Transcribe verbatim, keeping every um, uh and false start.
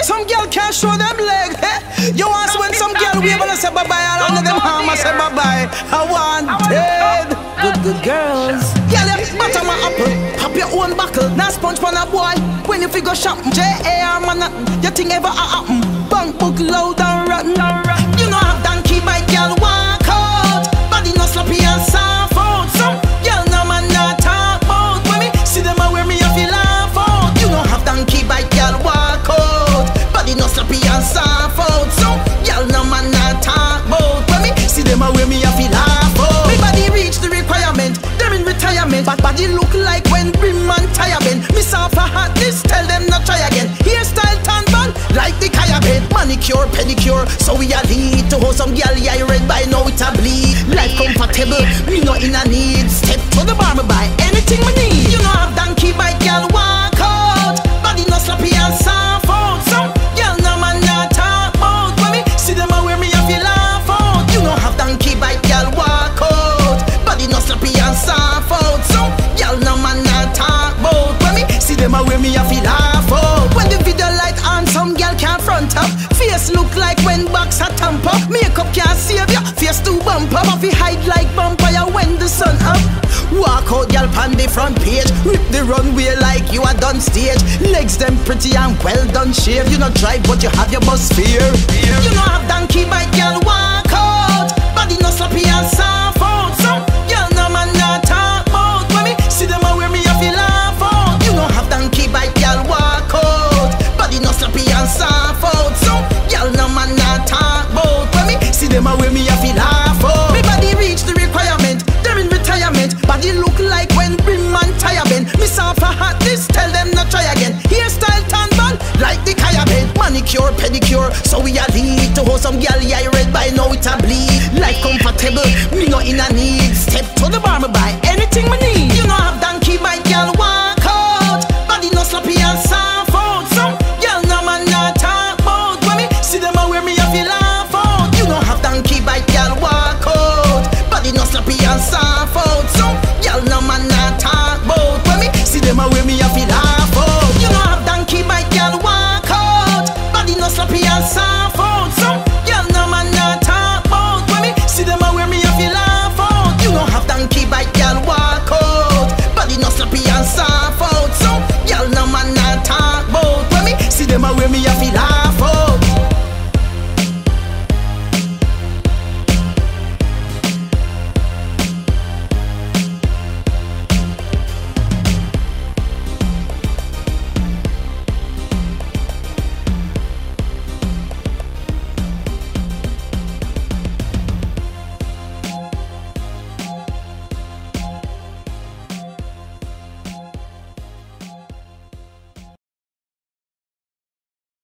Some girl can't show them leg. Eh? You want when some girl wave and I say bye bye, all of them harm I say bye bye. I wanted good good girls. Girl, you butter my apple, pop your own buckle. Now sponge on a boy. When you figure shop, J A R man, your thing ever happen. Bank book loud and rotten. You know have donkey bite, girl walk out. Body no sloppy and soft out. Some girl no man not talk about. When me see them a wear me, I feel laugh out. You know have donkey bite, girl walk out. Body no sloppy and soft out. Some girl no man not talk about. When me see them a wear me, I feel laugh out. Me body reach the requirement, they're in retirement. But body look like when brim man tire bend. Miss off a hot list, tell them not try again. Hairstyle tan band, like the kaya bed. Manicure, pedicure, so we are lead to hold some gal, yeah, red by now it a bleed. Life comfortable, me no in a need. Step to the bar, me buy anything me need. You know have donkey bite, gal walk out. Body no sloppy and soft out. Some gal no man not talk about. When me see them a wear me, I feel laugh out. You know have donkey bite, gal walk out. Body no sloppy and soft out. Some gal no man not talk about. When me see them a wear me, I feel laugh out. When the video light on, some gal can't front up. Face look like when box a tamp up. Makeup can't save ya, face too bump up. If you hide like vampire when the sun up. Walk out, y'all pan the front page. Rip the runway like you are done stage. Legs them pretty and well done shave. You not drive but you have your bus fear. You know have donkey bite, y'all walk out. Body no sloppy and soft out. Some y'all no man not talk about. When me see them a wear me, I feel laugh out. You know have donkey bite, y'all walk out. Body no sloppy and soft out. Some y'all no man not talk about. When me see them a wear me, I feel laugh out. Me body reach the requirement, they're in retirement. Body look like when brim man tire bend. Miss off a hot list, tell them not try again. Hairstyle tan band, like the kaya bed. Manicure, pedicure, so we are lead to hold some gal, yeah, red by now it a bleed. Life comfortable, me no in a need. Step to the bar, me buy anything me need. You know have donkey bite, gal walk out. Body no sloppy and soft